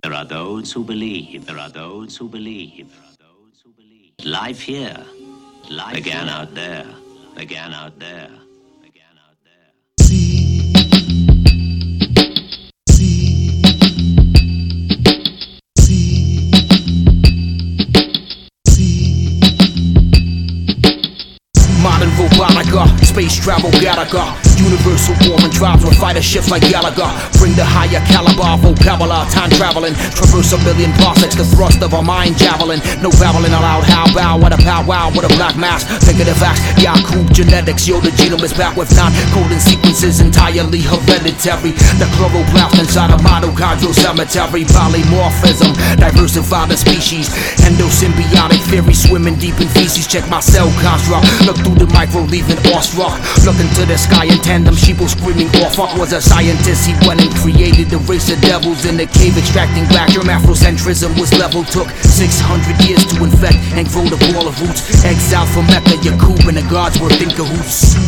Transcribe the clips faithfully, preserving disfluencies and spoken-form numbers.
There are those who believe. There are those who believe. There are those who believe. Life here, life began out there, began out there, began out there. See, see, see, see. Modern robotica, space travel Gattaca. Universal war and drives with fighter ships like Gallagher. Bring the higher caliber vocabulary, time traveling. Traverse a million parsecs, the thrust of a mind javelin. No babbling allowed, how bow, what a powwow, with a black mask. Figurative acts, Yakub genetics. Yo, the genome is back with non-coding sequences entirely hereditary. The chloroplast inside a mitochondrial cemetery. Polymorphism, diversify the species. Endosymbiotic theory, swimming deep in feces. Check my cell construct. Look through the micro, leaving awestruck. Look into the sky and tandem, sheeple screaming off. Fuck was a scientist, he went and created the race of devils in the cave, extracting black germ. Afrocentrism was level, took six hundred years to infect and grow the ball of roots. Exiled from Mecca, Yakub and the gods were in cahoots.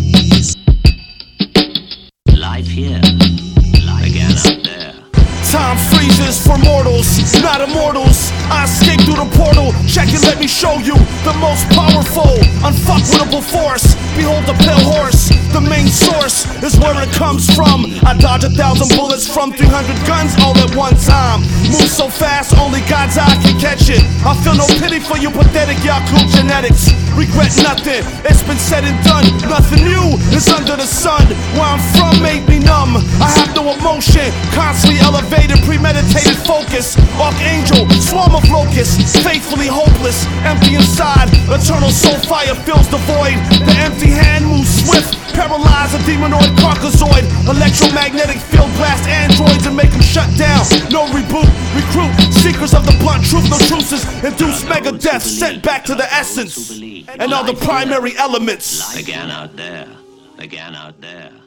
Life here, life began out there. Time freezes for mortals, not immortals. I escape through the portal. Check it, let me show you the most powerful, unfuckwittable force. Behold the pale horse. The main source is where it comes from. I dodge a thousand bullets from three hundred guns all at one time. Move so fast, only God's eye can catch it. I feel no pity for you pathetic Yakub genetics. Regret nothing, it's been said and done. Nothing new is under the sun. Where I'm from made me numb. I have no emotion, constantly elevated, premeditated focus. Archangel, swarm of locusts, faithfully hopeless, empty inside. Eternal soul fire fills the void. The empty hand moves swift, paralyze a demonoid carcassoid. Electromagnetic field blast androids and make them shut down. No reboot, recruit seekers of the blunt truth, no truces. Induce mega death, sent back to the essence and all the primary elements. Began out there, began out there.